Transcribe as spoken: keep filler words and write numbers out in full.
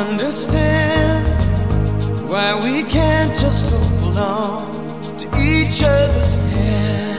understand why we can't just hold on to each other's hand.